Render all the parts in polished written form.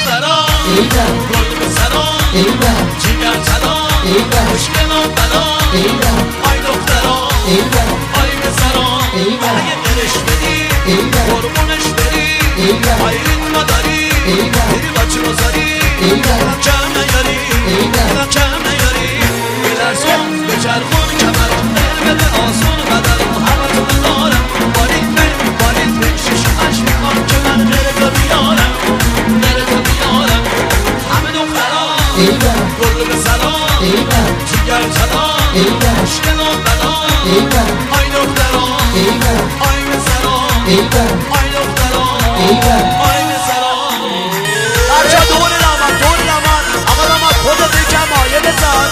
دخترا گل به سلام جیگر سلام مشکلات بلا آی دخترا آی به سلام اگه دلش بدی قربونش بری آی ریتم داری بری بچه بزاری کم نیاری کم نیاری بلرزون به چرخون کمرون بده آسون قدرون همه تو ندارم بالید به شش هشت میخوام که من دل تو بیارم دل تو بیارم همه دخترا گل به سلام جیگر سلام مشکلات بلا آی دخترا آی به سلام آی دخترا آی به سلام بچه دور داماد آقا داماد خودت یکم مایه بزن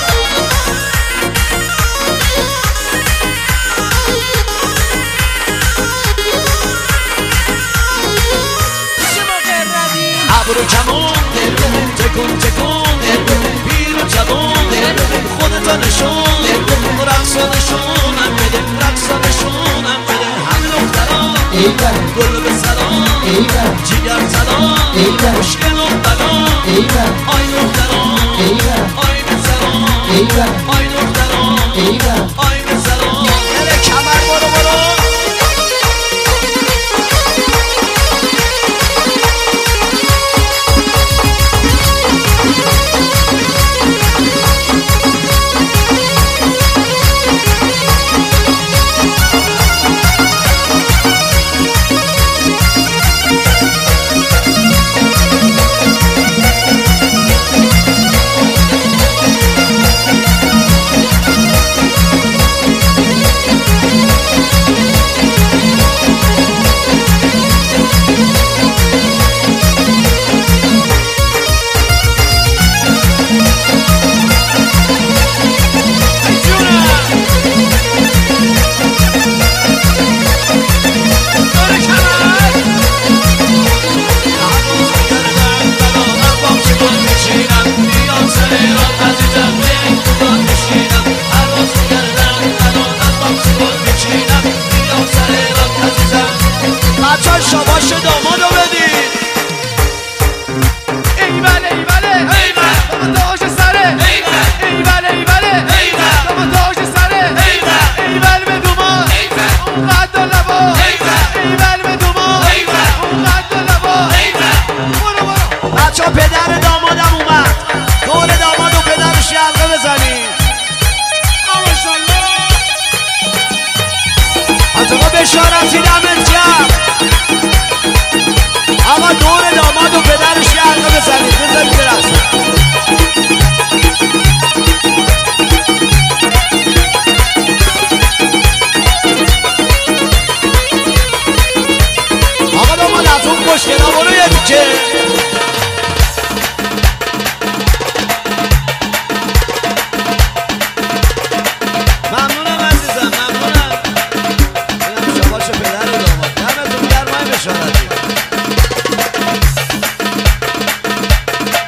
ابرو کمون تکون پیر و جوان خودتا نشون رقصا نشونم بده رقصا نشونم بده همه دختران گل به سلام جیگر سلام مشکل و بلا آی دختران آی به سلام آی دختران آی به سلام کمر برو شاباش دامادو بدید ایوله داماد تاج سره ایوله داماد تاج سره ایول به دوما اون قد و لبا ایول به دوما اون قد و لبا برو بچه ها پدر دامادم اومد دور داماد و پدرش یلقه بزنید ماشالله از آقا بشارتی دمه